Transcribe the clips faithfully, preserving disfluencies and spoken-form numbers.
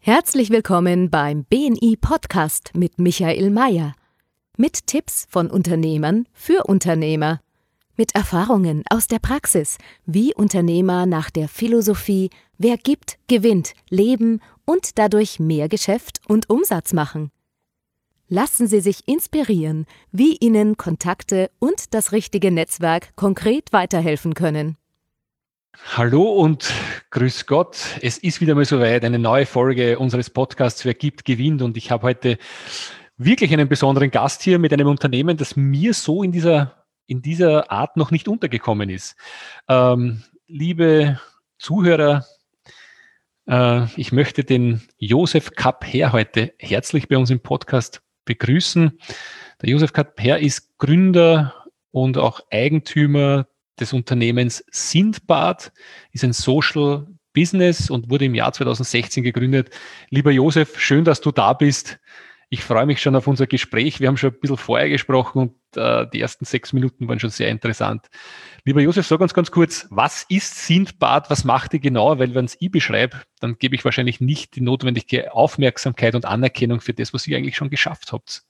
Herzlich willkommen beim B N I-Podcast mit Michael Mayer. Mit Tipps von Unternehmern für Unternehmer. Mit Erfahrungen aus der Praxis, wie Unternehmer nach der Philosophie „Wer gibt, gewinnt“ leben und dadurch mehr Geschäft und Umsatz machen. Lassen Sie sich inspirieren, wie Ihnen Kontakte und das richtige Netzwerk konkret weiterhelfen können. Hallo und grüß Gott. Es ist wieder mal soweit, eine neue Folge unseres Podcasts „Wer gibt, gewinnt“. Und ich habe heute wirklich einen besonderen Gast hier mit einem Unternehmen, das mir so in dieser, in dieser Art noch nicht untergekommen ist. Ähm, liebe Zuhörer, äh, ich möchte den Josef Kapper heute herzlich bei uns im Podcast begrüßen. Der Josef Kapper ist Gründer und auch Eigentümer des Unternehmens Sindbad, ist ein Social Business und wurde im Jahr zweitausendsechzehn gegründet. Lieber Josef, schön, dass du da bist. Ich freue mich schon auf unser Gespräch. Wir haben schon ein bisschen vorher gesprochen und äh, die ersten sechs Minuten waren schon sehr interessant. Lieber Josef, sag uns ganz kurz, was ist Sindbad? Was macht ihr genau? Weil wenn es ich beschreibe, dann gebe ich wahrscheinlich nicht die notwendige Aufmerksamkeit und Anerkennung für das, was ihr eigentlich schon geschafft habt.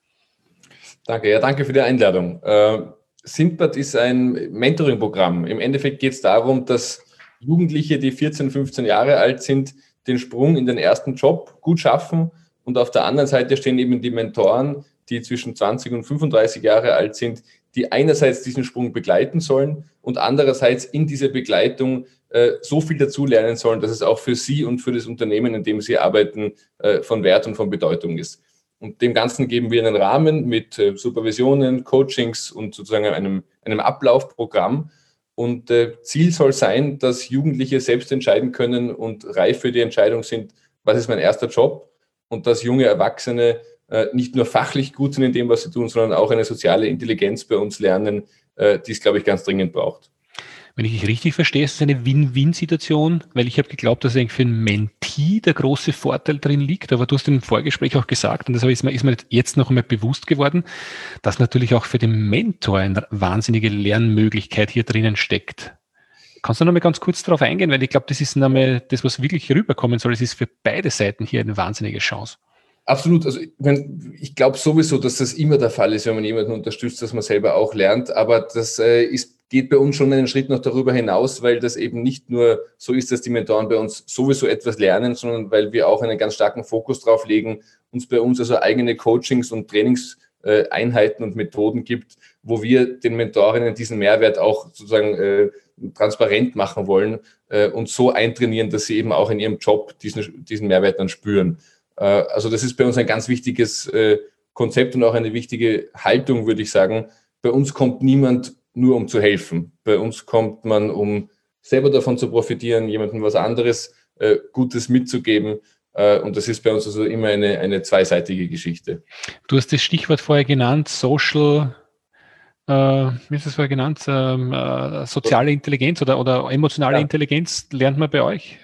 Danke, ja, danke für die Einladung. Äh, Sindbad ist ein Mentoring-Programm. Im Endeffekt geht es darum, dass Jugendliche, die vierzehn, fünfzehn Jahre alt sind, den Sprung in den ersten Job gut schaffen. Und auf der anderen Seite stehen eben die Mentoren, die zwischen zwanzig und fünfunddreißig Jahre alt sind, die einerseits diesen Sprung begleiten sollen und andererseits in dieser Begleitung äh, so viel dazulernen sollen, dass es auch für sie und für das Unternehmen, in dem sie arbeiten, äh, von Wert und von Bedeutung ist. Und dem Ganzen geben wir einen Rahmen mit äh, Supervisionen, Coachings und sozusagen einem, einem Ablaufprogramm. Und äh, Ziel soll sein, dass Jugendliche selbst entscheiden können und reif für die Entscheidung sind, was ist mein erster Job, und dass junge Erwachsene äh, nicht nur fachlich gut sind in dem, was sie tun, sondern auch eine soziale Intelligenz bei uns lernen, äh, die es, glaube ich, ganz dringend braucht. Wenn ich dich richtig verstehe, ist es eine Win-Win-Situation, weil ich habe geglaubt, dass eigentlich für einen Mentee der große Vorteil drin liegt. Aber du hast im Vorgespräch auch gesagt, und das ist mir, ist mir jetzt noch einmal bewusst geworden, dass natürlich auch für den Mentor eine wahnsinnige Lernmöglichkeit hier drinnen steckt. Kannst du noch mal ganz kurz darauf eingehen? Weil ich glaube, das ist nochmal das, was wirklich rüberkommen soll. Es ist für beide Seiten hier eine wahnsinnige Chance. Absolut. Also ich, ich glaube sowieso, dass das immer der Fall ist, wenn man jemanden unterstützt, dass man selber auch lernt. Aber das äh, ist, geht bei uns schon einen Schritt noch darüber hinaus, weil das eben nicht nur so ist, dass die Mentoren bei uns sowieso etwas lernen, sondern weil wir auch einen ganz starken Fokus drauf legen, uns bei uns also eigene Coachings und Trainingseinheiten und Methoden gibt, wo wir den Mentorinnen diesen Mehrwert auch sozusagen äh, transparent machen wollen äh, und so eintrainieren, dass sie eben auch in ihrem Job diesen, diesen Mehrwert dann spüren. Also das ist bei uns ein ganz wichtiges Konzept und auch eine wichtige Haltung, würde ich sagen. Bei uns kommt niemand nur, um zu helfen. Bei uns kommt man, um selber davon zu profitieren, jemandem was anderes Gutes mitzugeben. Und das ist bei uns also immer eine, eine zweiseitige Geschichte. Du hast das Stichwort vorher genannt, Social, äh, wie ist das vorher genannt, ähm, äh, soziale Intelligenz oder, oder emotionale ja. Intelligenz lernt man bei euch?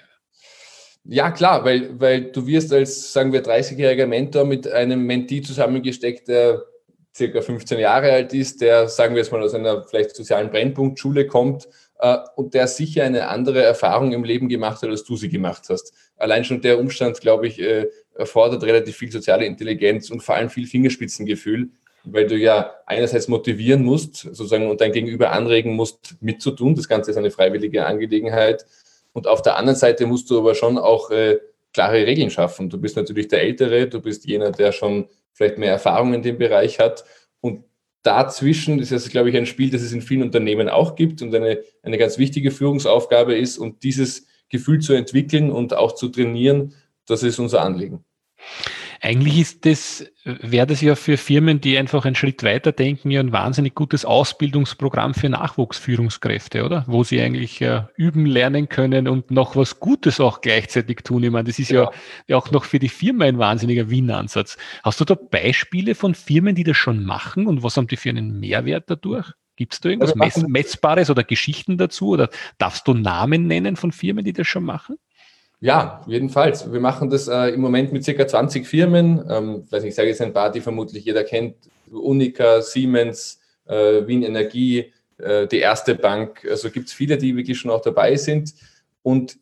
Ja, klar, weil, weil du wirst als, sagen wir, dreißigjähriger Mentor mit einem Mentee zusammengesteckt, der circa fünfzehn Jahre alt ist, der, sagen wir jetzt mal, aus einer vielleicht sozialen Brennpunktschule kommt äh, und der sicher eine andere Erfahrung im Leben gemacht hat, als du sie gemacht hast. Allein schon der Umstand, glaube ich, äh, erfordert relativ viel soziale Intelligenz und vor allem viel Fingerspitzengefühl, weil du ja einerseits motivieren musst, sozusagen, und dein Gegenüber anregen musst, mitzutun. Das Ganze ist eine freiwillige Angelegenheit. Und auf der anderen Seite musst du aber schon auch äh, klare Regeln schaffen. Du bist natürlich der Ältere, du bist jener, der schon vielleicht mehr Erfahrung in dem Bereich hat. Und dazwischen ist das, glaube ich, ein Spiel, das es in vielen Unternehmen auch gibt und eine, eine ganz wichtige Führungsaufgabe ist. Und dieses Gefühl zu entwickeln und auch zu trainieren, das ist unser Anliegen. Eigentlich ist das, wäre das ja für Firmen, die einfach einen Schritt weiter denken, ja ein wahnsinnig gutes Ausbildungsprogramm für Nachwuchsführungskräfte, oder? Wo sie eigentlich äh, üben lernen können und noch was Gutes auch gleichzeitig tun. Ich meine, das ist ja, ja auch noch für die Firma ein wahnsinniger Win-Ansatz. Hast du da Beispiele von Firmen, die das schon machen und was haben die für einen Mehrwert dadurch? Gibt es da irgendwas Mess- Messbares oder Geschichten dazu? Oder darfst du Namen nennen von Firmen, die das schon machen? Ja, jedenfalls. Wir machen das äh, im Moment mit circa zwanzig Firmen. Ähm, weiß nicht, ich sage jetzt ein paar, die vermutlich jeder kennt. Unica, Siemens, äh, Wien Energie, äh, die Erste Bank. Also gibt es viele, die wirklich schon auch dabei sind. Und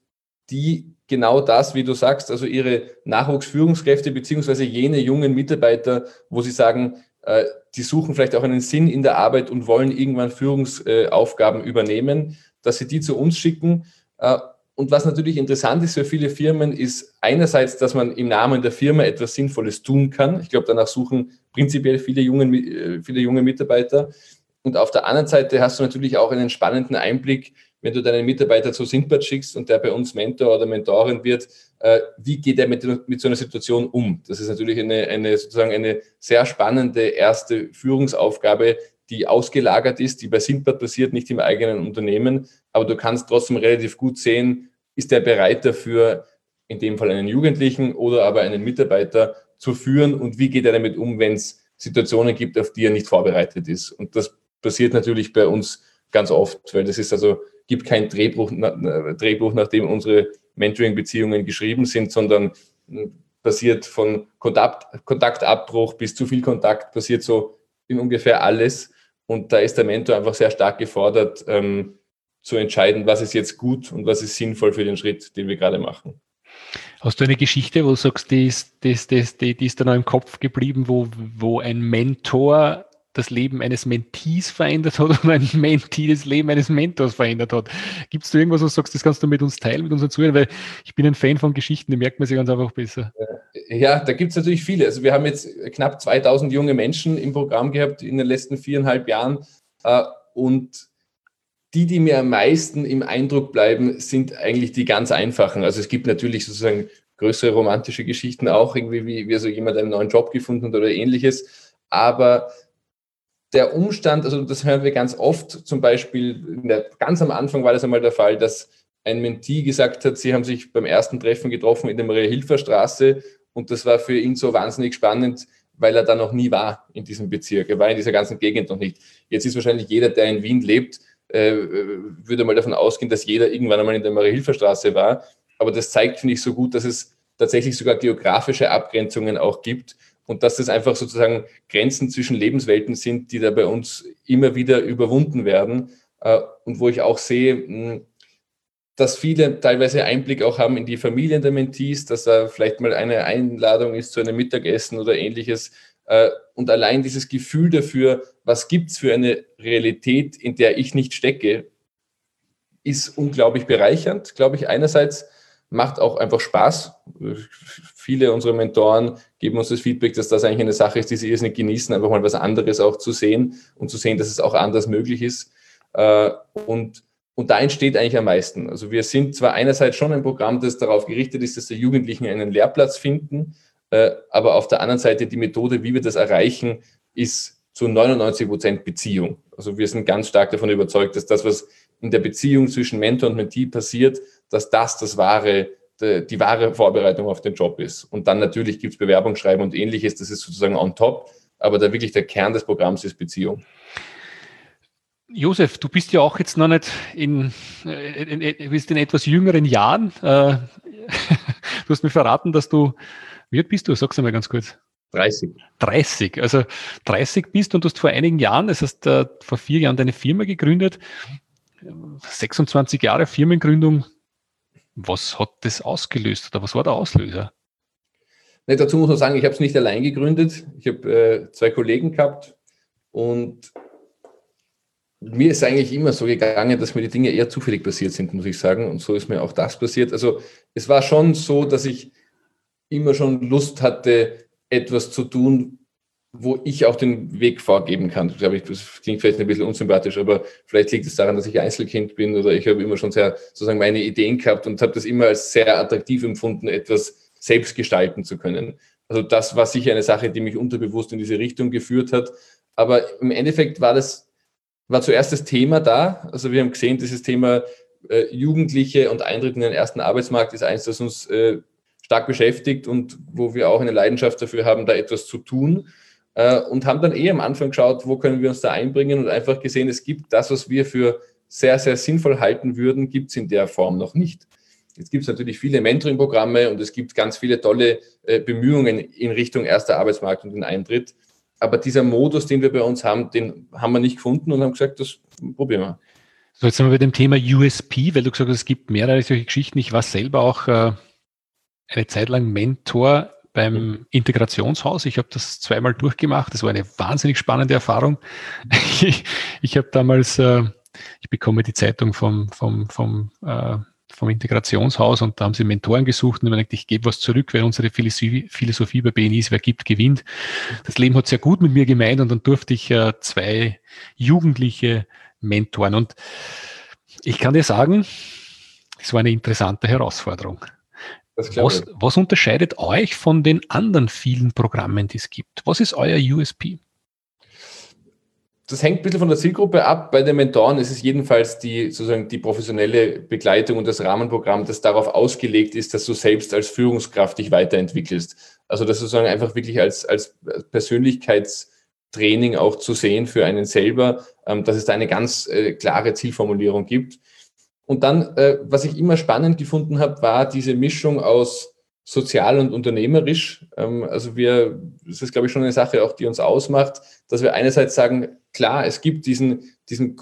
die genau das, wie du sagst, also ihre Nachwuchsführungskräfte beziehungsweise jene jungen Mitarbeiter, wo sie sagen, äh, die suchen vielleicht auch einen Sinn in der Arbeit und wollen irgendwann Führungsaufgaben übernehmen, dass sie die zu uns schicken. Äh, und was natürlich interessant ist für viele Firmen, ist einerseits, dass man im Namen der Firma etwas Sinnvolles tun kann. Ich glaube, danach suchen prinzipiell viele junge, viele junge Mitarbeiter. Und auf der anderen Seite hast du natürlich auch einen spannenden Einblick, wenn du deinen Mitarbeiter zu Sintbad schickst und der bei uns Mentor oder Mentorin wird, äh, wie geht er mit, mit so einer Situation um? Das ist natürlich eine, eine, sozusagen eine sehr spannende erste Führungsaufgabe, die ausgelagert ist, die bei Sintbad passiert, nicht im eigenen Unternehmen. Aber du kannst trotzdem relativ gut sehen, ist er bereit dafür, in dem Fall einen Jugendlichen oder aber einen Mitarbeiter zu führen und wie geht er damit um, wenn es Situationen gibt, auf die er nicht vorbereitet ist. Und das passiert natürlich bei uns ganz oft, weil das ist also, gibt kein Drehbuch, Drehbuch, nachdem unsere Mentoring-Beziehungen geschrieben sind, sondern passiert von Kontakt, Kontaktabbruch bis zu viel Kontakt, passiert so in ungefähr alles. Und da ist der Mentor einfach sehr stark gefordert, ähm, zu entscheiden, was ist jetzt gut und was ist sinnvoll für den Schritt, den wir gerade machen. Hast du eine Geschichte, wo du sagst, die ist, die ist, die ist, die ist da noch im Kopf geblieben, wo, wo ein Mentor das Leben eines Mentees verändert hat oder ein Mentee das Leben eines Mentors verändert hat? Gibt es da irgendwas, wo du sagst, das kannst du mit uns teilen, mit unseren Zuhörern? Weil ich bin ein Fan von Geschichten, die merkt man sich ganz einfach besser. Ja, da gibt es natürlich viele. Also wir haben jetzt knapp zweitausend junge Menschen im Programm gehabt in den letzten viereinhalb Jahren. Und die, die mir am meisten im Eindruck bleiben, sind eigentlich die ganz einfachen. Also es gibt natürlich sozusagen größere romantische Geschichten auch, irgendwie wie, wie so jemand einen neuen Job gefunden hat oder ähnliches. Aber der Umstand, also das hören wir ganz oft, zum Beispiel der, ganz am Anfang war das einmal der Fall, dass ein Mentee gesagt hat, sie haben sich beim ersten Treffen getroffen in der Maria-Hilfer-Straße und das war für ihn so wahnsinnig spannend, weil er da noch nie war in diesem Bezirk. Er war in dieser ganzen Gegend noch nicht. Jetzt ist wahrscheinlich jeder, der in Wien lebt, äh, würde mal davon ausgehen, dass jeder irgendwann einmal in der Maria-Hilfer-Straße war. Aber das zeigt, finde ich, so gut, dass es tatsächlich sogar geografische Abgrenzungen auch gibt. Und dass das einfach sozusagen Grenzen zwischen Lebenswelten sind, die da bei uns immer wieder überwunden werden. Und wo ich auch sehe, dass viele teilweise Einblick auch haben in die Familien der Mentees, dass da vielleicht mal eine Einladung ist zu einem Mittagessen oder ähnliches. Und allein dieses Gefühl dafür, was gibt es für eine Realität, in der ich nicht stecke, ist unglaublich bereichernd, glaube ich, einerseits. Macht auch einfach Spaß. Viele unserer Mentoren geben uns das Feedback, dass das eigentlich eine Sache ist, die sie irrsinnig genießen, einfach mal was anderes auch zu sehen und zu sehen, dass es auch anders möglich ist. Und, und da entsteht eigentlich am meisten. Also wir sind zwar einerseits schon ein Programm, das darauf gerichtet ist, dass die Jugendlichen einen Lehrplatz finden, aber auf der anderen Seite die Methode, wie wir das erreichen, ist zu neunundneunzig Prozent Beziehung. Also wir sind ganz stark davon überzeugt, dass das, was in der Beziehung zwischen Mentor und Mentee passiert, dass das das wahre, die, die wahre Vorbereitung auf den Job ist. Und dann natürlich gibt es Bewerbungsschreiben und ähnliches, das ist sozusagen on top, aber da wirklich der Kern des Programms ist Beziehung. Josef, du bist ja auch jetzt noch nicht in, in, in, bist in etwas jüngeren Jahren. Du hast mir verraten, dass du, wie alt bist du? Sag's einmal ganz kurz. dreißig. dreißig, also dreißig bist und du hast vor einigen Jahren, das heißt vor vier Jahren deine Firma gegründet, sechsundzwanzig Jahre Firmengründung. Was hat das ausgelöst oder was war der Auslöser? Nee, dazu muss man sagen, ich habe es nicht allein gegründet. Ich habe äh, zwei Kollegen gehabt und mir ist eigentlich immer so gegangen, dass mir die Dinge eher zufällig passiert sind, muss ich sagen. Und so ist mir auch das passiert. Also es war schon so, dass ich immer schon Lust hatte, etwas zu tun, wo ich auch den Weg vorgeben kann. Ich glaube, das klingt vielleicht ein bisschen unsympathisch, aber vielleicht liegt es daran, dass ich Einzelkind bin oder ich habe immer schon sehr sozusagen meine Ideen gehabt und habe das immer als sehr attraktiv empfunden, etwas selbst gestalten zu können. Also das war sicher eine Sache, die mich unterbewusst in diese Richtung geführt hat. Aber im Endeffekt war das, war zuerst das Thema da. Also wir haben gesehen, dieses Thema äh, Jugendliche und Eintritt in den ersten Arbeitsmarkt ist eins, das uns äh, stark beschäftigt und wo wir auch eine Leidenschaft dafür haben, da etwas zu tun. Und haben dann eh am Anfang geschaut, wo können wir uns da einbringen und einfach gesehen, es gibt das, was wir für sehr, sehr sinnvoll halten würden, gibt es in der Form noch nicht. Jetzt gibt es natürlich viele Mentoring-Programme und es gibt ganz viele tolle äh, Bemühungen in Richtung erster Arbeitsmarkt und den Eintritt. Aber dieser Modus, den wir bei uns haben, den haben wir nicht gefunden und haben gesagt, das probieren wir. So, jetzt sind wir bei dem Thema U S P, weil du gesagt hast, es gibt mehrere solche Geschichten. Ich war selber auch äh, eine Zeit lang Mentor beim mhm. Integrationshaus. Ich habe das zweimal durchgemacht. Das war eine wahnsinnig spannende Erfahrung. ich ich habe damals, äh, ich bekomme die Zeitung vom, vom, vom, äh, vom Integrationshaus und da haben sie Mentoren gesucht und ich habe gedacht, ich gebe was zurück, weil unsere Philosophie, Philosophie bei B N I ist, wer gibt, gewinnt. Das Leben hat sehr gut mit mir gemeint und dann durfte ich äh, zwei Jugendliche mentoren. Und ich kann dir sagen, es war eine interessante Herausforderung. Was, was unterscheidet euch von den anderen vielen Programmen, die es gibt? Was ist euer U S P? Das hängt ein bisschen von der Zielgruppe ab. Bei den Mentoren ist es jedenfalls die, sozusagen die professionelle Begleitung und das Rahmenprogramm, das darauf ausgelegt ist, dass du selbst als Führungskraft dich weiterentwickelst. Also das sozusagen einfach wirklich als, als Persönlichkeitstraining auch zu sehen für einen selber, dass es da eine ganz äh, klare Zielformulierung gibt. Und dann, äh, was ich immer spannend gefunden habe, war diese Mischung aus sozial und unternehmerisch. Ähm, also wir, das ist, glaube ich, schon eine Sache auch, die uns ausmacht, dass wir einerseits sagen, klar, es gibt diesen, diesen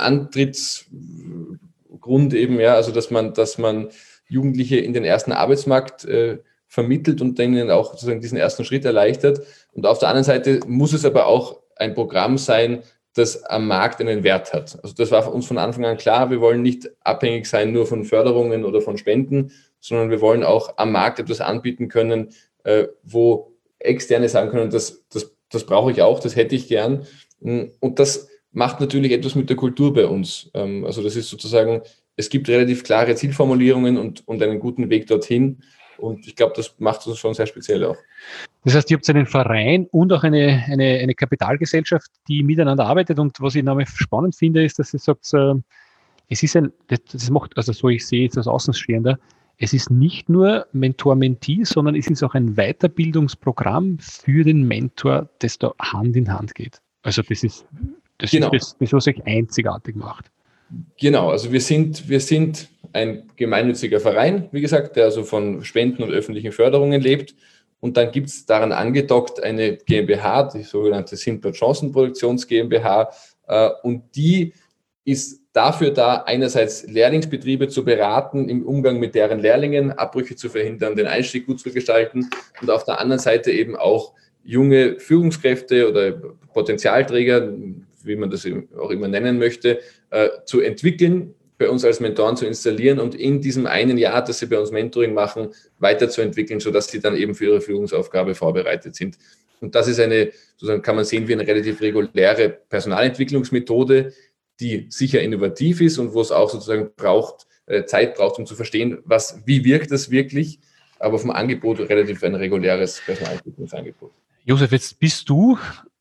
Grundantrittsgrund eben, ja, also dass man, dass man Jugendliche in den ersten Arbeitsmarkt äh, vermittelt und denen auch sozusagen diesen ersten Schritt erleichtert. Und auf der anderen Seite muss es aber auch ein Programm sein, das am Markt einen Wert hat. Also das war uns von Anfang an klar, wir wollen nicht abhängig sein nur von Förderungen oder von Spenden, sondern wir wollen auch am Markt etwas anbieten können, äh, wo Externe sagen können, das, das, das brauche ich auch, das hätte ich gern. Und das macht natürlich etwas mit der Kultur bei uns. Ähm, also das ist sozusagen, es gibt relativ klare Zielformulierungen und, und einen guten Weg dorthin. Und ich glaube, das macht uns schon sehr speziell auch. Das heißt, ihr habt einen Verein und auch eine, eine, eine Kapitalgesellschaft, die miteinander arbeitet. Und was ich nämlich spannend finde, ist, dass ihr sagt, äh, es ist ein, das, das macht, also so ich sehe es als Außenstehender, es ist nicht nur Mentor-Mentee, sondern es ist auch ein Weiterbildungsprogramm für den Mentor, das da Hand in Hand geht. Also das ist das, genau. ist das, das was euch einzigartig macht. Genau, also wir sind, wir sind ein gemeinnütziger Verein, wie gesagt, der also von Spenden und öffentlichen Förderungen lebt. Und dann gibt es daran angedockt eine GmbH, die sogenannte Simplot Chancenproduktions GmbH. Äh, und die ist dafür da, einerseits Lehrlingsbetriebe zu beraten, im Umgang mit deren Lehrlingen, Abbrüche zu verhindern, den Einstieg gut zu gestalten und auf der anderen Seite eben auch junge Führungskräfte oder Potenzialträger, wie man das auch immer nennen möchte, äh, zu entwickeln, bei uns als Mentoren zu installieren und in diesem einen Jahr, dass sie bei uns Mentoring machen, weiterzuentwickeln, sodass sie dann eben für ihre Führungsaufgabe vorbereitet sind. Und das ist eine, sozusagen kann man sehen, wie eine relativ reguläre Personalentwicklungsmethode, die sicher innovativ ist und wo es auch sozusagen braucht, äh, Zeit braucht, um zu verstehen, was, wie wirkt das wirklich, aber vom Angebot relativ ein reguläres Personalentwicklungsangebot. Josef, jetzt bist du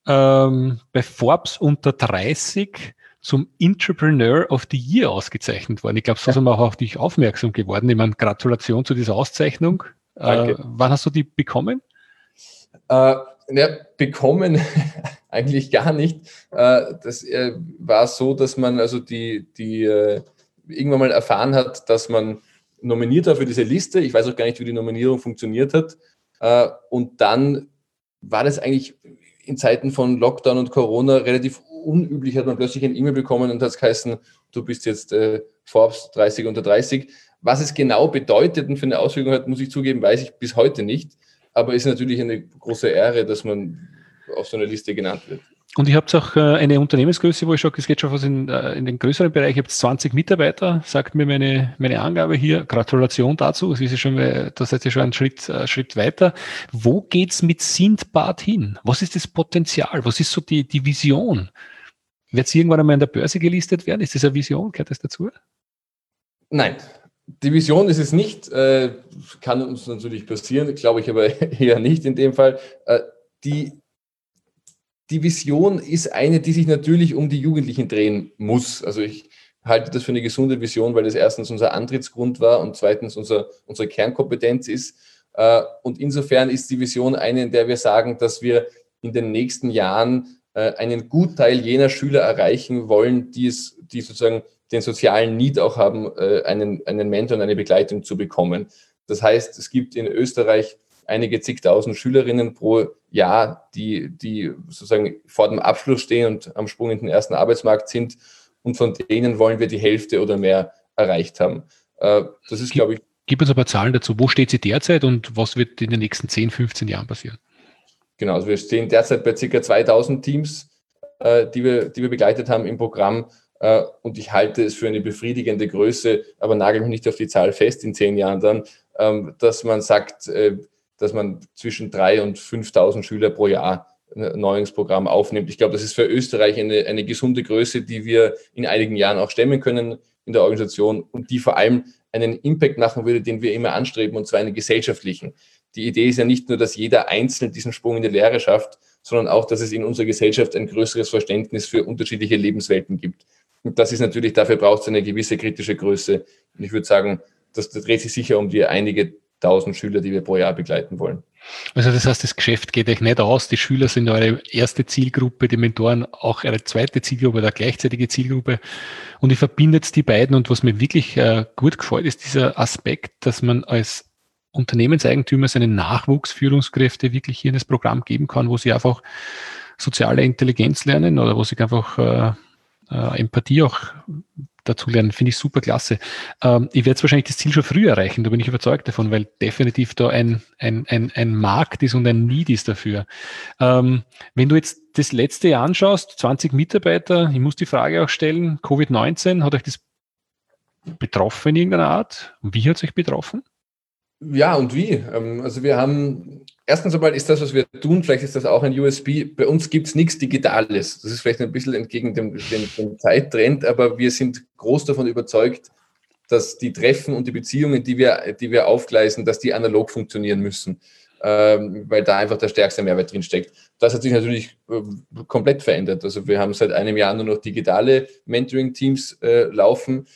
ähm, bei Forbes unter dreißig zum Entrepreneur of the Year ausgezeichnet worden. Ich glaube, so sind wir auch auf dich aufmerksam geworden. Ich meine, Gratulation zu dieser Auszeichnung. Danke. Äh, wann hast du die bekommen? Äh, ja, bekommen eigentlich gar nicht. Äh, das äh, war so, dass man also die, die äh, irgendwann mal erfahren hat, dass man nominiert war für diese Liste. Ich weiß auch gar nicht, wie die Nominierung funktioniert hat. Äh, und dann war das eigentlich in Zeiten von Lockdown und Corona relativ unüblich, hat man plötzlich ein E-Mail bekommen und hat es geheißen, du bist jetzt äh, Forbes dreißig unter dreißig. Was es genau bedeutet und für eine Auswirkung hat, muss ich zugeben, weiß ich bis heute nicht. Aber es ist natürlich eine große Ehre, dass man auf so einer Liste genannt wird. Und ihr habt auch äh, eine Unternehmensgröße, wo ich sage, es geht schon was in, äh, in den größeren Bereich. Ihr habt zwanzig Mitarbeiter, sagt mir meine, meine Angabe hier. Gratulation dazu. Das ist ja schon, da seid ihr schon einen Schritt, äh, Schritt weiter. Wo geht's mit Sindbad hin? Was ist das Potenzial? Was ist so die, die Vision? Wird es irgendwann einmal an der Börse gelistet werden? Ist das eine Vision? Gehört das dazu? Nein. Die Vision ist es nicht, äh, kann uns natürlich passieren, glaube ich aber eher nicht in dem Fall. Äh, die, die Vision ist eine, die sich natürlich um die Jugendlichen drehen muss. Also ich halte das für eine gesunde Vision, weil das erstens unser Antrittsgrund war und zweitens unser, unsere Kernkompetenz ist. Äh, und insofern ist die Vision eine, in der wir sagen, dass wir in den nächsten Jahren äh, einen Gutteil jener Schüler erreichen wollen, die es, die sozusagen den sozialen Need auch haben, einen, einen Mentor und eine Begleitung zu bekommen. Das heißt, es gibt in Österreich einige zigtausend Schülerinnen pro Jahr, die, die sozusagen vor dem Abschluss stehen und am Sprung in den ersten Arbeitsmarkt sind. und von denen wollen wir die Hälfte oder mehr erreicht haben. Äh, das ist, glaube ich... Gib uns ein paar Zahlen dazu. Wo steht sie derzeit und was wird in den nächsten zehn, fünfzehn Jahren passieren? Genau, also wir stehen derzeit bei ca. zweitausend Teams, äh, die wir, die wir begleitet haben im Programm. Uh, und ich halte es für eine befriedigende Größe, aber nagel mich nicht auf die Zahl fest in zehn Jahren dann, ähm, dass man sagt, äh, dass man zwischen dreitausend und fünftausend Schüler pro Jahr ein neues Programm aufnimmt. Ich glaube, das ist für Österreich eine, eine gesunde Größe, die wir in einigen Jahren auch stemmen können in der Organisation und die vor allem einen Impact machen würde, den wir immer anstreben, und zwar einen gesellschaftlichen. Die Idee ist ja nicht nur, dass jeder Einzelne diesen Sprung in die Lehre schafft, sondern auch, dass es in unserer Gesellschaft ein größeres Verständnis für unterschiedliche Lebenswelten gibt. Und das ist natürlich, dafür braucht es eine gewisse kritische Größe. Und ich würde sagen, das, das dreht sich sicher um die einige tausend Schüler, die wir pro Jahr begleiten wollen. Also das heißt, das Geschäft geht euch nicht aus. Die Schüler sind eure erste Zielgruppe, die Mentoren auch eure zweite Zielgruppe oder gleichzeitige Zielgruppe. Und ihr verbindet die beiden. Und was mir wirklich äh, gut gefällt, ist dieser Aspekt, dass man als Unternehmenseigentümer seine Nachwuchsführungskräfte wirklich hier in das Programm geben kann, wo sie einfach soziale Intelligenz lernen oder wo sie einfach äh, äh, Empathie auch dazu lernen. Finde ich super klasse. Ähm, ich werde jetzt wahrscheinlich das Ziel schon früh erreichen, da bin ich überzeugt davon, weil definitiv da ein, ein, ein, ein Markt ist und ein Need ist dafür. Ähm, wenn du jetzt das letzte Jahr anschaust, zwanzig Mitarbeiter, ich muss die Frage auch stellen, Covid neunzehn, hat euch das betroffen in irgendeiner Art? Und wie hat es euch betroffen? Ja, und wie? Also wir haben, erstens einmal ist das, was wir tun, vielleicht ist das auch ein U S P, bei uns gibt es nichts Digitales. Das ist vielleicht ein bisschen entgegen dem, dem, dem Zeittrend, aber wir sind groß davon überzeugt, dass die Treffen und die Beziehungen, die wir, die wir aufgleisen, dass die analog funktionieren müssen, ähm, weil da einfach der stärkste Mehrwert drin steckt. Das hat sich natürlich äh, komplett verändert. Also wir haben seit einem Jahr nur noch digitale Mentoring-Teams äh, laufen.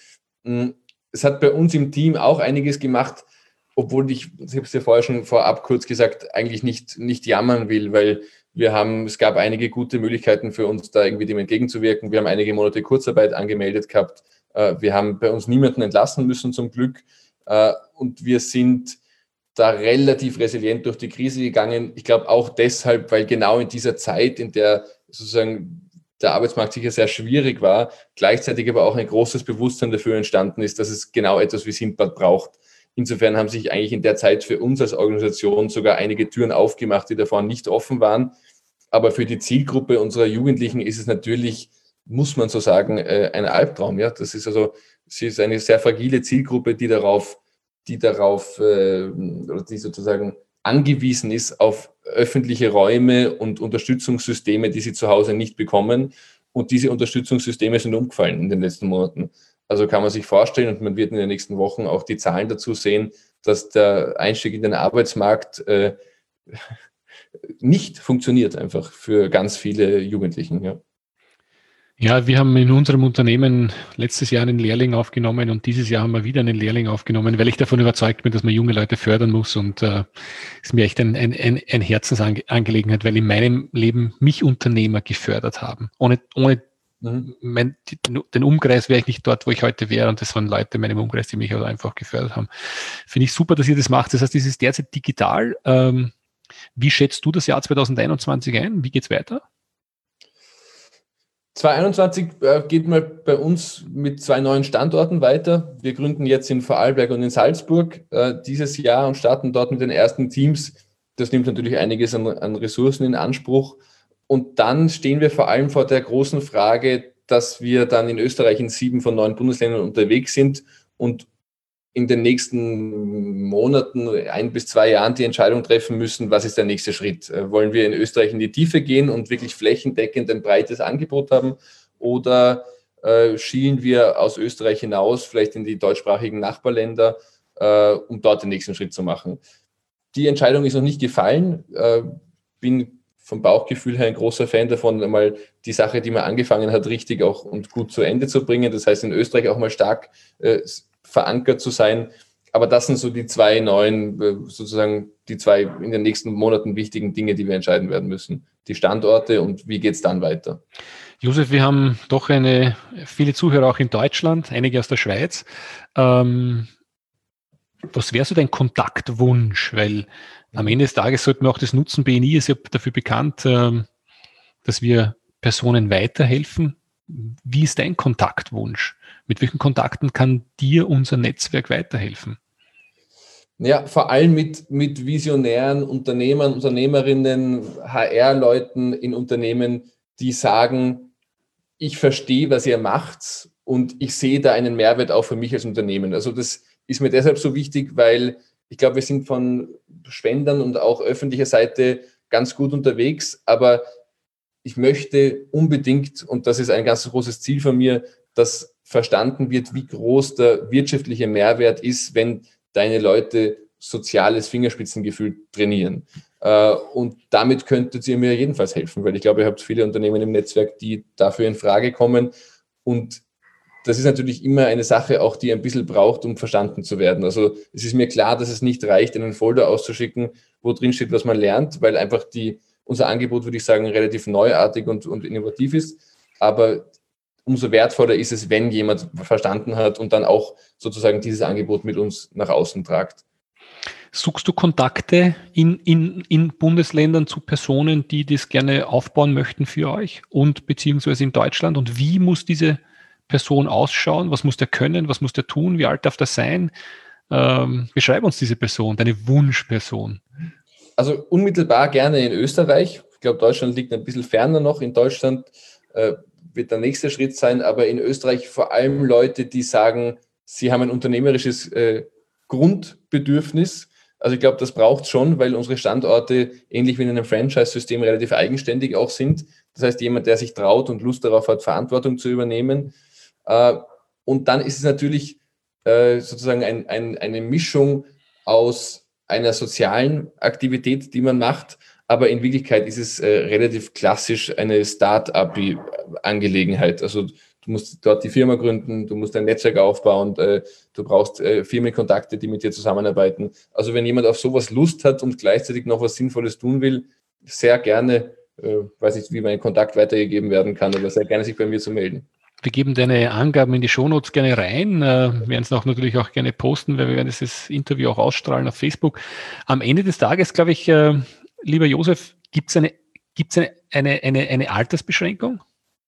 Es hat bei uns im Team auch einiges gemacht, obwohl ich, ich habe es ja vorher schon vorab kurz gesagt, eigentlich nicht, nicht jammern will, weil wir haben, es gab einige gute Möglichkeiten für uns, da irgendwie dem entgegenzuwirken. Wir haben einige Monate Kurzarbeit angemeldet gehabt. Wir haben bei uns niemanden entlassen müssen, zum Glück. Und wir sind da relativ resilient durch die Krise gegangen. Ich glaube auch deshalb, weil genau in dieser Zeit, in der sozusagen der Arbeitsmarkt sicher sehr schwierig war, gleichzeitig aber auch ein großes Bewusstsein dafür entstanden ist, dass es genau etwas wie Sindbad braucht. Insofern haben sich eigentlich in der Zeit für uns als Organisation sogar einige Türen aufgemacht, die davor nicht offen waren. Aber für die Zielgruppe unserer Jugendlichen ist es natürlich, muss man so sagen, ein Albtraum. Ja, das ist also, sie ist eine sehr fragile Zielgruppe, die darauf, die darauf, oder die sozusagen angewiesen ist auf öffentliche Räume und Unterstützungssysteme, die sie zu Hause nicht bekommen. Und diese Unterstützungssysteme sind umgefallen in den letzten Monaten. Also kann man sich vorstellen, und man wird in den nächsten Wochen auch die Zahlen dazu sehen, dass der Einstieg in den Arbeitsmarkt äh, nicht funktioniert einfach für ganz viele Jugendlichen. Ja. Ja, wir haben in unserem Unternehmen letztes Jahr einen Lehrling aufgenommen und dieses Jahr haben wir wieder einen Lehrling aufgenommen, weil ich davon überzeugt bin, dass man junge Leute fördern muss, und äh, ist mir echt ein, ein, ein Herzensangelegenheit, weil in meinem Leben mich Unternehmer gefördert haben. Ohne, ohne mhm. mein, den Umkreis wäre ich nicht dort, wo ich heute wäre, und das waren Leute in meinem Umkreis, die mich also einfach gefördert haben. Finde ich super, dass ihr das macht. Das heißt, das ist derzeit digital. Ähm, wie schätzt du das Jahr zwanzig einundzwanzig ein? Wie geht's weiter? zwanzig einundzwanzig äh, geht mal bei uns mit zwei neuen Standorten weiter. Wir gründen jetzt in Vorarlberg und in Salzburg äh, dieses Jahr und starten dort mit den ersten Teams. Das nimmt natürlich einiges an, an Ressourcen in Anspruch. Und dann stehen wir vor allem vor der großen Frage, dass wir dann in Österreich in sieben von neun Bundesländern unterwegs sind und in den nächsten Monaten, ein bis zwei Jahren die Entscheidung treffen müssen, was ist der nächste Schritt? Wollen wir in Österreich in die Tiefe gehen und wirklich flächendeckend ein breites Angebot haben, oder äh, schielen wir aus Österreich hinaus, vielleicht in die deutschsprachigen Nachbarländer, äh, um dort den nächsten Schritt zu machen? Die Entscheidung ist noch nicht gefallen. Äh, bin vom Bauchgefühl her ein großer Fan davon, einmal die Sache, die man angefangen hat, richtig auch und gut zu Ende zu bringen. Das heißt, in Österreich auch mal stark äh, verankert zu sein. Aber das sind so die zwei neuen, sozusagen die zwei in den nächsten Monaten wichtigen Dinge, die wir entscheiden werden müssen. Die Standorte und wie geht es dann weiter. Josef, wir haben doch eine, viele Zuhörer auch in Deutschland, einige aus der Schweiz. Ähm, was wäre so dein Kontaktwunsch? Weil am Ende des Tages sollten wir auch das nutzen. B N I ist ja dafür bekannt, ähm, dass wir Personen weiterhelfen wie ist dein Kontaktwunsch? Mit welchen Kontakten kann dir unser Netzwerk weiterhelfen? Ja, vor allem mit, mit visionären Unternehmern, Unternehmerinnen, H R-Leuten in Unternehmen, die sagen, ich verstehe, was ihr macht und ich sehe da einen Mehrwert auch für mich als Unternehmen. Also das ist mir deshalb so wichtig, weil ich glaube, wir sind von Spendern und auch öffentlicher Seite ganz gut unterwegs, aber ich möchte unbedingt, und das ist ein ganz großes Ziel von mir, dass verstanden wird, wie groß der wirtschaftliche Mehrwert ist, wenn deine Leute soziales Fingerspitzengefühl trainieren. Und damit könntet ihr mir jedenfalls helfen, weil ich glaube, ihr habt viele Unternehmen im Netzwerk, die dafür in Frage kommen. Und das ist natürlich immer eine Sache, auch die ein bisschen braucht, um verstanden zu werden. Also es ist mir klar, dass es nicht reicht, einen Folder auszuschicken, wo drin steht, was man lernt, weil einfach die, unser Angebot, würde ich sagen, relativ neuartig und, und innovativ ist. Aber umso wertvoller ist es, wenn jemand verstanden hat und dann auch sozusagen dieses Angebot mit uns nach außen tragt. Suchst du Kontakte in, in, in Bundesländern zu Personen, die das gerne aufbauen möchten für euch und beziehungsweise in Deutschland? Und wie muss diese Person ausschauen? Was muss der können? Was muss der tun? Wie alt darf der sein? Ähm, beschreib uns diese Person, deine Wunschperson. Also unmittelbar gerne in Österreich. Ich glaube, Deutschland liegt ein bisschen ferner noch. In Deutschland äh, wird der nächste Schritt sein, aber in Österreich vor allem Leute, die sagen, sie haben ein unternehmerisches äh, Grundbedürfnis. Also ich glaube, das braucht es schon, weil unsere Standorte ähnlich wie in einem Franchise-System relativ eigenständig auch sind. Das heißt, jemand, der sich traut und Lust darauf hat, Verantwortung zu übernehmen. Äh, und dann ist es natürlich äh, sozusagen ein, ein, eine Mischung aus einer sozialen Aktivität, die man macht, aber in Wirklichkeit ist es äh, relativ klassisch eine Start-up-Angelegenheit. Also du musst dort die Firma gründen, du musst ein Netzwerk aufbauen, äh, du brauchst äh, Firmenkontakte, die mit dir zusammenarbeiten. Also wenn jemand auf sowas Lust hat und gleichzeitig noch was Sinnvolles tun will, sehr gerne, äh, weiß nicht, wie mein Kontakt weitergegeben werden kann, aber sehr gerne sich bei mir zu melden. Wir geben deine Angaben in die Shownotes gerne rein, äh, werden es auch natürlich auch gerne posten, weil wir werden dieses Interview auch ausstrahlen auf Facebook. Am Ende des Tages, glaube ich, äh, lieber Josef, gibt es eine, gibt's eine, eine, eine, eine Altersbeschränkung?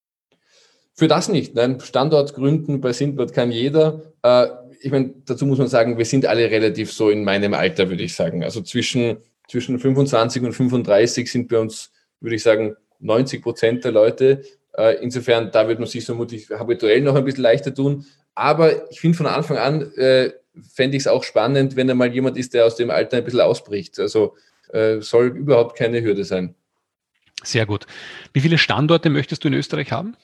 Für das nicht. Nein, Standort gründen bei Sindbad kann jeder. Äh, ich meine, dazu muss man sagen, wir sind alle relativ so in meinem Alter, würde ich sagen. Also zwischen, zwischen fünfundzwanzig und fünfunddreißig sind bei uns, würde ich sagen, neunzig Prozent der Leute. Äh, insofern, da wird man sich vermutlich habituell noch ein bisschen leichter tun. Aber ich finde von Anfang an, äh, fände ich es auch spannend, wenn da mal jemand ist, der aus dem Alter ein bisschen ausbricht. Also äh, soll überhaupt keine Hürde sein. Sehr gut. Wie viele Standorte möchtest du in Österreich haben?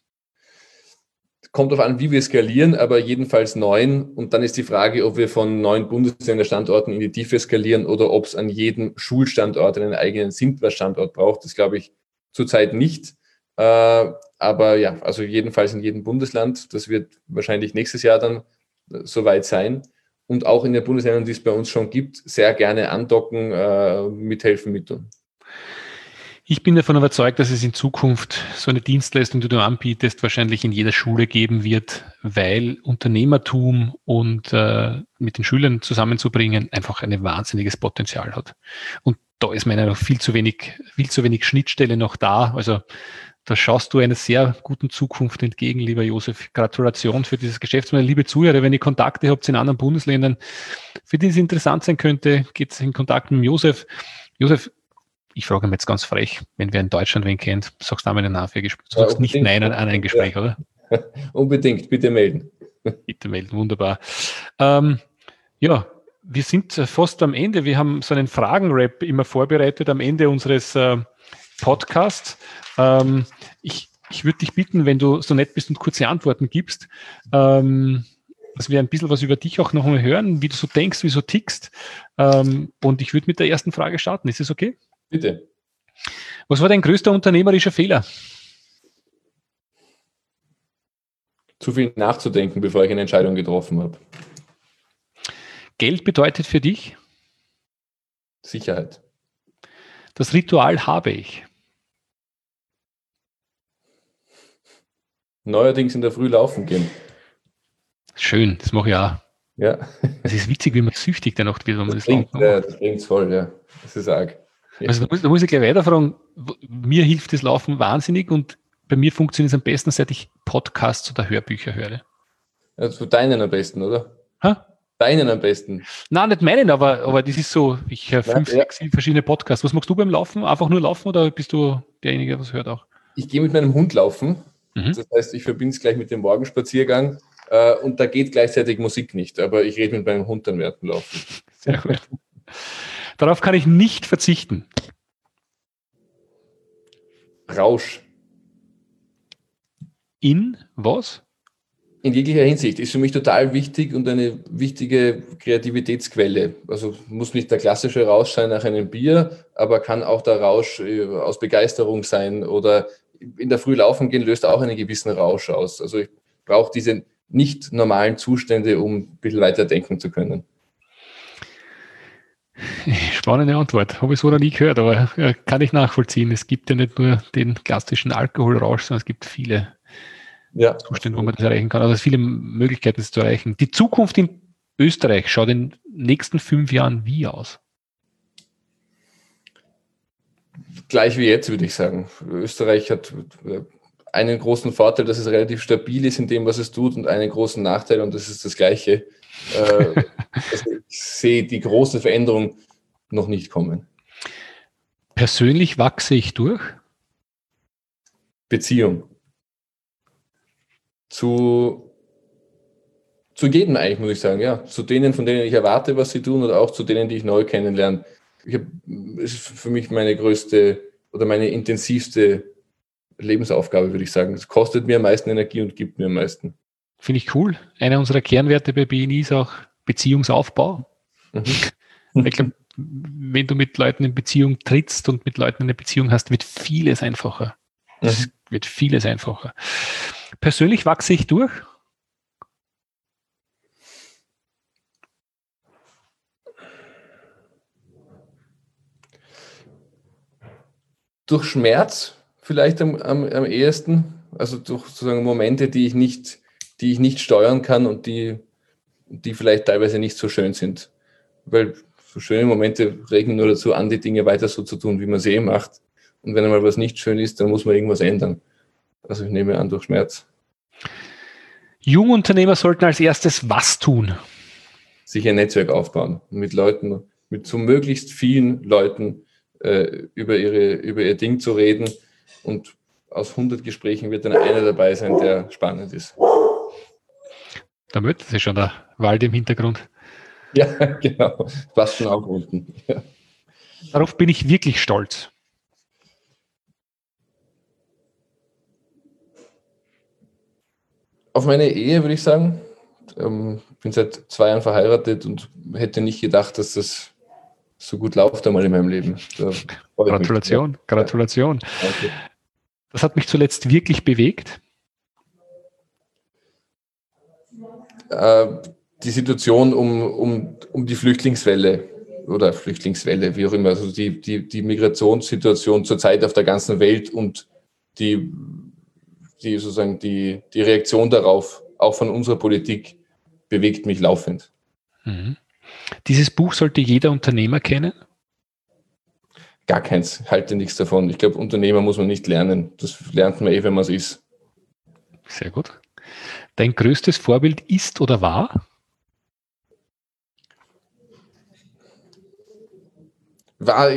Kommt darauf an, wie wir skalieren, aber jedenfalls neun. Und dann ist die Frage, ob wir von neun Bundesländer-Standorten in die Tiefe skalieren oder ob es an jedem Schulstandort einen eigenen Sindbad-Standort braucht. Das glaube ich zurzeit nicht. Äh, aber ja, also jedenfalls in jedem Bundesland. Das wird wahrscheinlich nächstes Jahr dann soweit sein. Und auch in den Bundesländern, die es bei uns schon gibt, sehr gerne andocken, äh, mithelfen, mittun. Ich bin davon überzeugt, dass es in Zukunft so eine Dienstleistung, die du anbietest, wahrscheinlich in jeder Schule geben wird, weil Unternehmertum und äh, mit den Schülern zusammenzubringen einfach ein wahnsinniges Potenzial hat. Und da ist meiner noch viel zu wenig, viel zu wenig Schnittstelle noch da. Also da schaust du einer sehr guten Zukunft entgegen, lieber Josef. Gratulation für dieses Geschäftsmodell. Liebe Zuhörer, wenn ihr Kontakte habt in anderen Bundesländern, für die es interessant sein könnte, geht in Kontakt mit Josef. Josef, ich frage mich jetzt ganz frech, wenn wer in Deutschland wen kennt, sagst du einmal einen Namen für Gespräch. Du sagst ja, nicht Nein an ein Gespräch, ja. Oder? Unbedingt, bitte melden. Bitte melden, wunderbar. Ähm, ja, wir sind fast am Ende. Wir haben so einen Fragenrap immer vorbereitet am Ende unseres äh, Podcasts. Ähm, ich ich würde dich bitten, wenn du so nett bist und kurze Antworten gibst, ähm, dass wir ein bisschen was über dich auch noch mal hören, wie du so denkst, wie du so tickst. Ähm, und ich würde mit der ersten Frage starten. Ist das okay? Bitte. Was war dein größter unternehmerischer Fehler? Zu viel nachzudenken, bevor ich eine Entscheidung getroffen habe. Geld bedeutet für dich? Sicherheit. Das Ritual habe ich. Neuerdings in der Früh laufen gehen. Schön, das mache ich auch. Ja. Es ist witzig, wie man süchtig danach wird, wenn man das, das bringt. Ja, das bringt es voll, ja. Das ist arg. Also da muss, da muss ich gleich weiterfragen, mir hilft das Laufen wahnsinnig und bei mir funktioniert es am besten, seit ich Podcasts oder Hörbücher höre. Also deinen am besten, oder? Ha? Deinen am besten. Nein, nicht meinen, aber, aber das ist so, ich höre fünf, Ja. sechs, sieben verschiedene Podcasts. Was machst du beim Laufen? Einfach nur laufen oder bist du derjenige, der was hört auch? Ich gehe mit meinem Hund laufen. Mhm. Das heißt, ich verbinde es gleich mit dem Morgenspaziergang äh, und da geht gleichzeitig Musik nicht, aber ich rede mit meinem Hund dann während dem Laufen. Sehr gut. Darauf kann ich nicht verzichten. Rausch. In was? In jeglicher Hinsicht ist für mich total wichtig und eine wichtige Kreativitätsquelle. Also muss nicht der klassische Rausch sein nach einem Bier, aber kann auch der Rausch äh, aus Begeisterung sein oder in der Früh laufen gehen löst auch einen gewissen Rausch aus. Also ich brauche diese nicht normalen Zustände, um ein bisschen weiter denken zu können. Spannende Antwort. Habe ich so noch nie gehört, aber äh, kann ich nachvollziehen. Es gibt ja nicht nur den klassischen Alkoholrausch, sondern es gibt viele Ja. Zustände, wo man das erreichen kann. Also viele Möglichkeiten, das zu erreichen. Die Zukunft in Österreich schaut in den nächsten fünf Jahren wie aus? Gleich wie jetzt, würde ich sagen. Österreich hat einen großen Vorteil, dass es relativ stabil ist in dem, was es tut, und einen großen Nachteil, und das ist das Gleiche. äh, also ich sehe die große Veränderung noch nicht kommen. Persönlich wachse ich durch? Beziehung. Zu, zu jedem eigentlich, muss ich sagen, ja. Zu denen, von denen ich erwarte, was sie tun, oder auch zu denen, die ich neu kennenlerne. Ich hab, es ist für mich meine größte oder meine intensivste Lebensaufgabe, würde ich sagen. Es kostet mir am meisten Energie und gibt mir am meisten. Finde ich cool. Einer unserer Kernwerte bei B N I ist auch Beziehungsaufbau. Mhm. Ich glaube, wenn du mit Leuten in Beziehung trittst und mit Leuten eine Beziehung hast, wird vieles einfacher. Es mhm. wird vieles einfacher. Persönlich wachse ich durch? Durch Schmerz vielleicht am, am, am ehesten. Also durch sozusagen Momente, die ich nicht, die ich nicht steuern kann und die, die vielleicht teilweise nicht so schön sind. Weil so schöne Momente regen nur dazu an, die Dinge weiter so zu tun, wie man sie eh macht. Und wenn einmal was nicht schön ist, dann muss man irgendwas ändern. Also ich nehme an, durch Schmerz. Jungunternehmer sollten als erstes was tun? Sich ein Netzwerk aufbauen. Mit Leuten, mit so möglichst vielen Leuten äh, über, ihre, über ihr Ding zu reden. Und aus hundert Gesprächen wird dann einer dabei sein, der spannend ist. Damit, das ist schon der Wald im Hintergrund. Ja, genau. Passt schon auch unten. Ja. Darauf bin ich wirklich stolz. Auf meine Ehe würde ich sagen. Ich ähm, bin seit zwei Jahren verheiratet und hätte nicht gedacht, dass das so gut läuft einmal in meinem Leben. Gratulation, mich. Gratulation. Ja. Okay. Das hat mich zuletzt wirklich bewegt. Äh, die Situation um, um, um die Flüchtlingswelle oder Flüchtlingswelle, wie auch immer, also die, die, die Migrationssituation zurzeit auf der ganzen Welt und die, die, sozusagen die, die Reaktion darauf, auch von unserer Politik, bewegt mich laufend. Mhm. Dieses Buch sollte jeder Unternehmer kennen? Gar keins, halte nichts davon. Ich glaube, Unternehmer muss man nicht lernen. Das lernt man eh, wenn man es ist. Sehr gut. Dein größtes Vorbild ist oder war? War,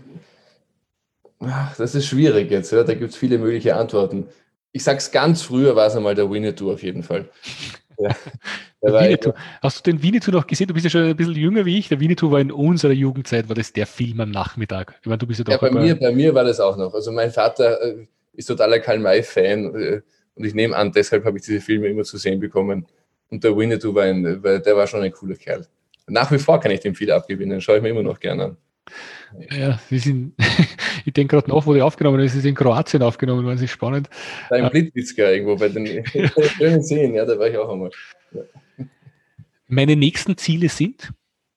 das ist schwierig jetzt, ja? Da gibt es viele mögliche Antworten. Ich sage es ganz früher, war es einmal der Winnetou auf jeden Fall. Ja. Winnetou. Hast du den Winnetou noch gesehen? Du bist ja schon ein bisschen jünger wie ich. Der Winnetou war in unserer Jugendzeit, war das der Film am Nachmittag. Ich meine, du bist ja, doch ja bei, mir, bei mir war das auch noch. Also mein Vater äh, ist totaler Karl-May-Fan äh, und ich nehme an, deshalb habe ich diese Filme immer zu sehen bekommen. Und der Winnetou war ein, der war schon ein cooler Kerl. Nach wie vor kann ich dem viel abgewinnen, schaue ich mir immer noch gerne an. Ja, sie sind, ich denke gerade nach, wo die aufgenommen haben, es ist in Kroatien aufgenommen, war es spannend. Da im Plitvice irgendwo bei den schönen Seen, ja, da war ich auch einmal. Ja. Meine nächsten Ziele sind?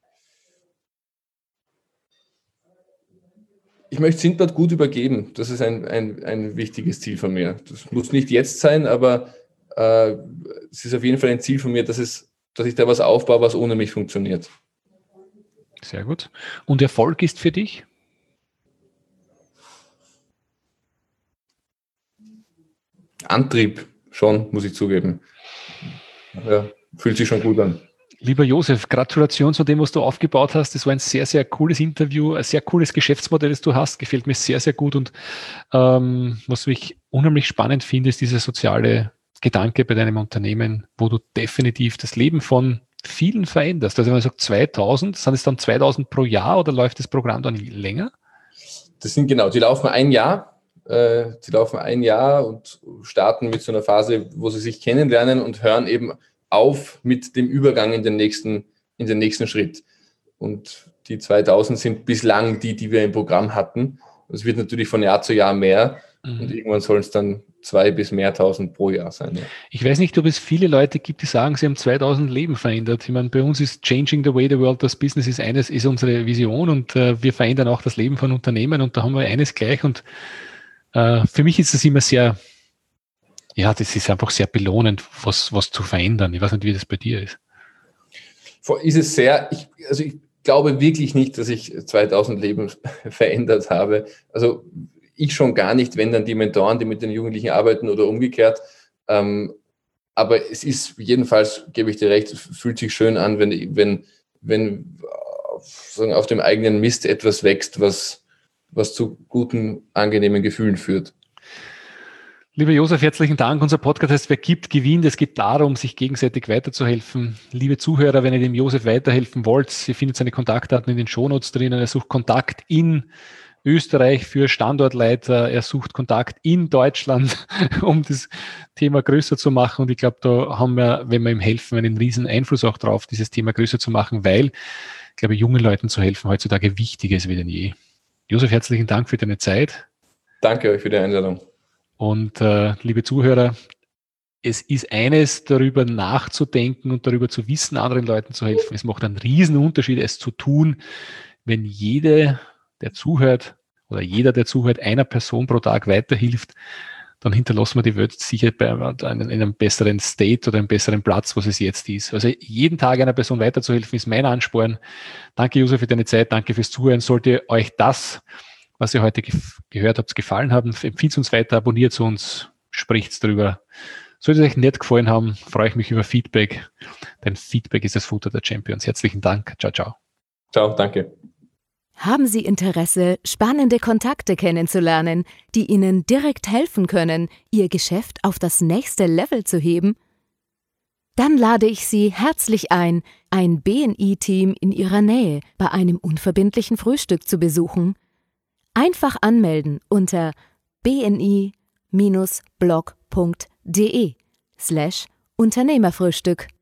Ich möchte Sindbad gut übergeben. Das ist ein, ein, ein wichtiges Ziel von mir. Das muss nicht jetzt sein, aber äh, es ist auf jeden Fall ein Ziel von mir, dass, es, dass ich da was aufbaue, was ohne mich funktioniert. Sehr gut. Und Erfolg ist für dich? Antrieb schon, muss ich zugeben. Ja, fühlt sich schon gut an. Lieber Josef, Gratulation zu dem, was du aufgebaut hast. Das war ein sehr, sehr cooles Interview, ein sehr cooles Geschäftsmodell, das du hast. Gefällt mir sehr, sehr gut. Und ähm, was ich unheimlich spannend finde, ist dieser soziale Gedanke bei deinem Unternehmen, wo du definitiv das Leben von vielen veränderst. Also wenn man sagt zweitausend, sind es dann zweitausend pro Jahr oder läuft das Programm dann länger? Das sind genau, die laufen ein Jahr. Äh, die laufen ein Jahr und starten mit so einer Phase, wo sie sich kennenlernen und hören eben auf mit dem Übergang in den nächsten, in den nächsten Schritt. Und die zweitausend sind bislang die, die wir im Programm hatten. Es wird natürlich von Jahr zu Jahr mehr mhm. und irgendwann sollen es dann zwei bis mehr tausend pro Jahr sein. Ja. Ich weiß nicht, ob es viele Leute gibt, die sagen, sie haben zweitausend Leben verändert. Ich meine, bei uns ist Changing the way the world does business ist eines, ist unsere Vision und äh, wir verändern auch das Leben von Unternehmen und da haben wir eines gleich und äh, für mich ist das immer sehr Ja, das ist einfach sehr belohnend, was, was zu verändern. Ich weiß nicht, wie das bei dir ist. Ist es sehr, ich, also ich glaube wirklich nicht, dass ich zweitausend Leben verändert habe. Also ich schon gar nicht, wenn dann die Mentoren, die mit den Jugendlichen arbeiten oder umgekehrt. Ähm, aber es ist jedenfalls, gebe ich dir recht, es fühlt sich schön an, wenn, wenn, wenn sozusagen auf dem eigenen Mist etwas wächst, was, was zu guten, angenehmen Gefühlen führt. Lieber Josef, herzlichen Dank. Unser Podcast heißt Wer gibt, gewinnt. Es geht darum, sich gegenseitig weiterzuhelfen. Liebe Zuhörer, wenn ihr dem Josef weiterhelfen wollt, ihr findet seine Kontaktdaten in den Shownotes drinnen. Er sucht Kontakt in Österreich für Standortleiter. Er sucht Kontakt in Deutschland, um das Thema größer zu machen. Und ich glaube, da haben wir, wenn wir ihm helfen, einen riesen Einfluss auch drauf, dieses Thema größer zu machen, weil, ich glaube, jungen Leuten zu helfen heutzutage wichtiger ist wie denn je. Josef, herzlichen Dank für deine Zeit. Danke euch für die Einladung. Und äh, liebe Zuhörer, es ist eines, darüber nachzudenken und darüber zu wissen, anderen Leuten zu helfen. Es macht einen riesen Unterschied, es zu tun, wenn jede, der zuhört oder jeder, der zuhört, einer Person pro Tag weiterhilft, dann hinterlassen wir die Welt sicher bei einem, in einem besseren State oder einem besseren Platz, was es jetzt ist. Also jeden Tag einer Person weiterzuhelfen, ist mein Ansporn. Danke, Josef, für deine Zeit. Danke fürs Zuhören. Sollte euch das, was ihr heute ge- gehört habt, gefallen haben, empfiehlt uns weiter, abonniert uns, spricht drüber. Sollte es euch nicht gefallen haben, freue ich mich über Feedback, denn Feedback ist das Futter der Champions. Herzlichen Dank. Ciao, ciao. Ciao, danke. Haben Sie Interesse, spannende Kontakte kennenzulernen, die Ihnen direkt helfen können, Ihr Geschäft auf das nächste Level zu heben? Dann lade ich Sie herzlich ein, ein B N I-Team in Ihrer Nähe bei einem unverbindlichen Frühstück zu besuchen. Einfach anmelden unter bni-blog.de slash Unternehmerfrühstück.